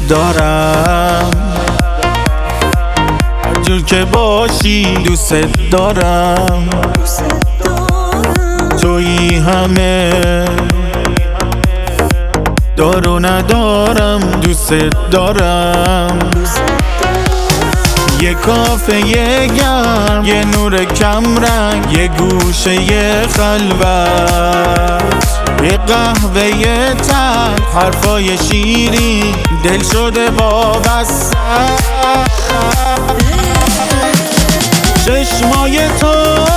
دارم، هر جور که باشی دوست دارم. تویی همه دارو ندارم، دوست دارم. یه کافه گرم، یه نور کم رنگ، یه گوشه خلوت، یه قهوه تلخ، حرفای شیرین، دل شده وابسته. چشمای تو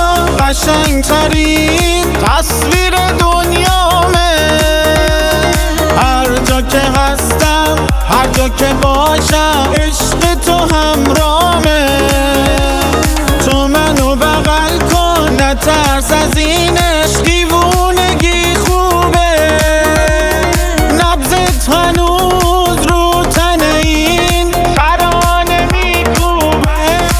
قشنگترین تصویر دنیامه، هر جا که هستم، هر جا که باشم، عشق تو همرامه. تو منو بغل کن، نترس از این عشق، دیوونگی خوبه. نبضت هنوز رو تن این ترانه میکوبه.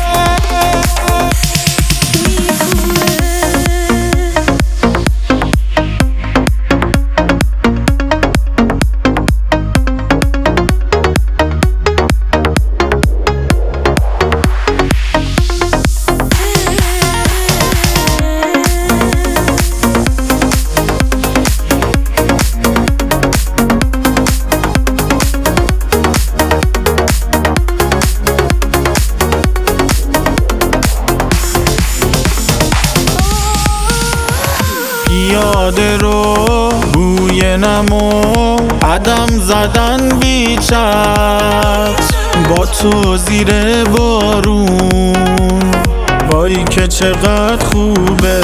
پیاده رو بوی نمو، قدم زدن بی چتر، با تو زیر بارون، وای که چقدر خوبه.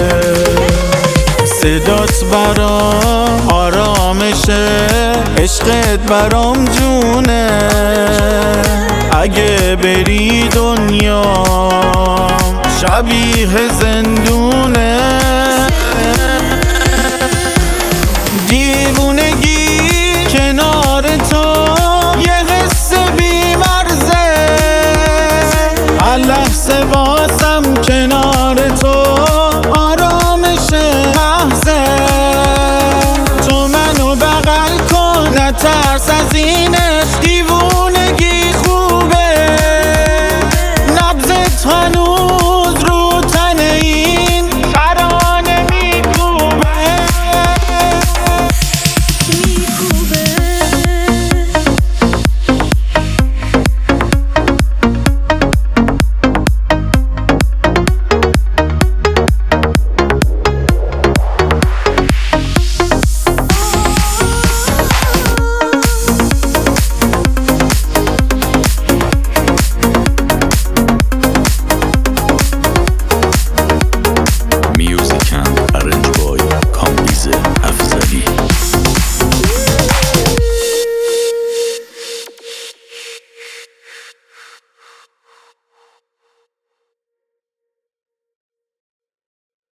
صدات برام آرامشه، عشقت برام جونه. اگه بری دنیا شبیه زندونه.